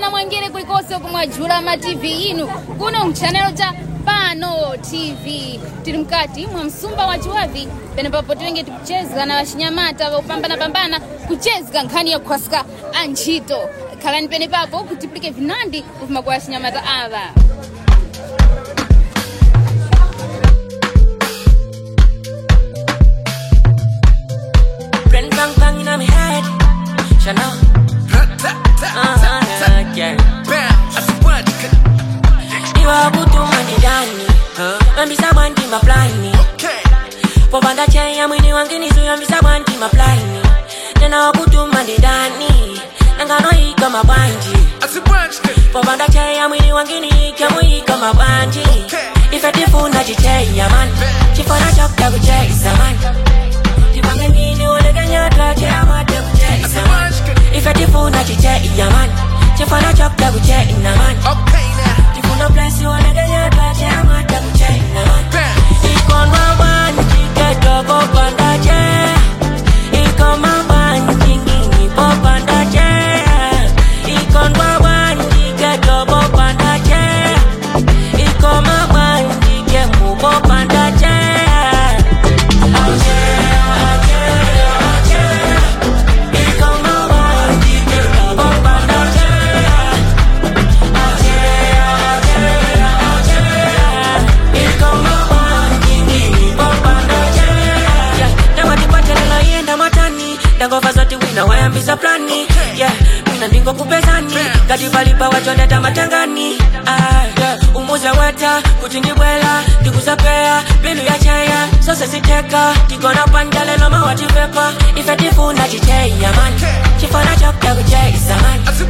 Mwana mwangere kulikose kumwajula ma TV inu kuno mchanelo cha Pano TV tili mkati mwa msumba wa Chiwavi pene papo twenge tukucheza na washinyamata kupambana kucheza nkhani ya kwasika anchito kalani pene papo kutiplike vinandi kufuma kwa washinyamata ava. Bang bang bang in my head, Chanel. Yeah. You are good to money, Danny. I'm Mr. Bandy, my blind. For Banda Chay, I'm winning one guinea, so I'm Mr. Bandy, my blind. Then I'll go to money, Danny. And I know he come a bandy. For Banda Chay, I'm winning one guinea, come a bandy. If I did phone, I Chay, man. She for a job, I would chase a man. If I did phone, I Chay, man. She for a job, I would chase a man. Okay, now. If you no bless you, I get your Chay, man. He come my man, he get up on the chair. He come my man, he pop on the chair. He come my man, he get up on the chair. He come my man, he get move up on the chair. He come my man, he get up on the chair. He come my man, he pop on the chair. Never the battle I end I'm a tani. Dango fazoti wina waya mbisa plani. Yeah, mina ndingo kupesani. Gati palipa wachoneta matangani. Umuza weta, kuchindibwela. Tikusapea, bilu ya chaya. Sose siteka, tikona pandale loma wachipepa. Ife tifuna chicheya man. Chifana chokta kucheisa man.